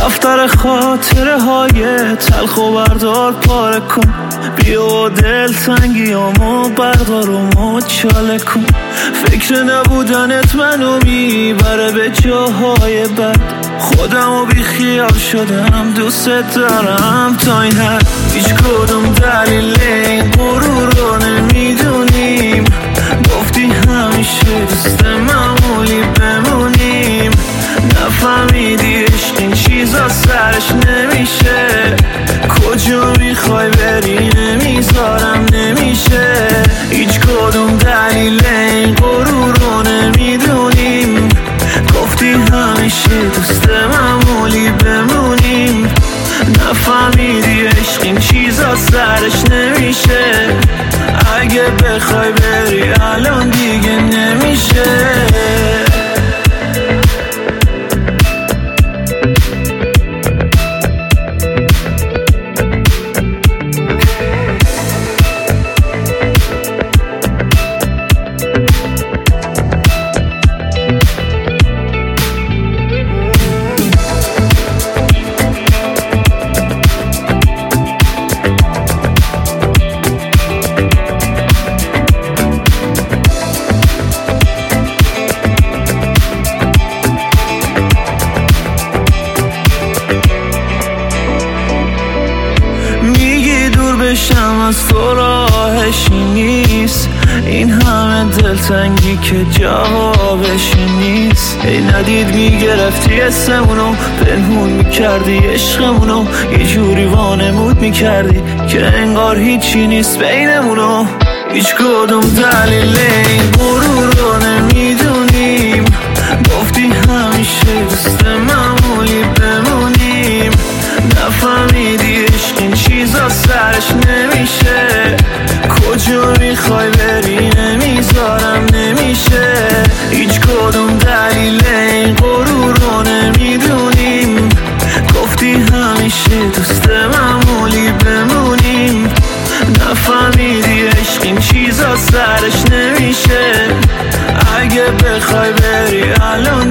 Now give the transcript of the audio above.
دفتر خاطره های تلخ و بردار پاره کن، بیا دل تنگیامو بردار و مچاله کن. فکر نبودنت منو میبره به جاهای بد، خودمو بی خیال شدم دوست دارم تا این حد. هیچ کدوم دلیل این غرور رو نمیدونیم، گفتی همیشه دوست معمولی بمونیم. نفهمیدی عشق این چیزا سرش نمیشه، کجا میخوای بری نمیذارم نمیشه. هیچ کدوم دلیل این غرور رو نمیدونیم، گفتی همیشه دوست معمولی بمونیم. نفهمیدی عشق این چیزا سرش نمیشه، اگه بخوای بری الان دیگه نمیشه. بشم از تو راهشی نیست، این همه دلتنگی که جوابشی نیست. ای ندید میگرفتی اسمونو، پنهون میکردی عشقمونو، یه جوری وانمود میکردی که انگار هیچی نیست بینمونو. هیچ کدوم دلیل این غرور رو نمیدونیم، گفتی همیشه دوست معمولی بمونیم. نفهمیدی عشق این چیزا سرش نمیشه، کجا میخوای بری نمیذارم نمیشه. هیچ کدوم دلیل این غرور رو نمیدونیم، گفتی همیشه دوست معمولی بمونیم. نفهمیدی عشق این چیزا سرش نمیشه، اگه بخوای بری الان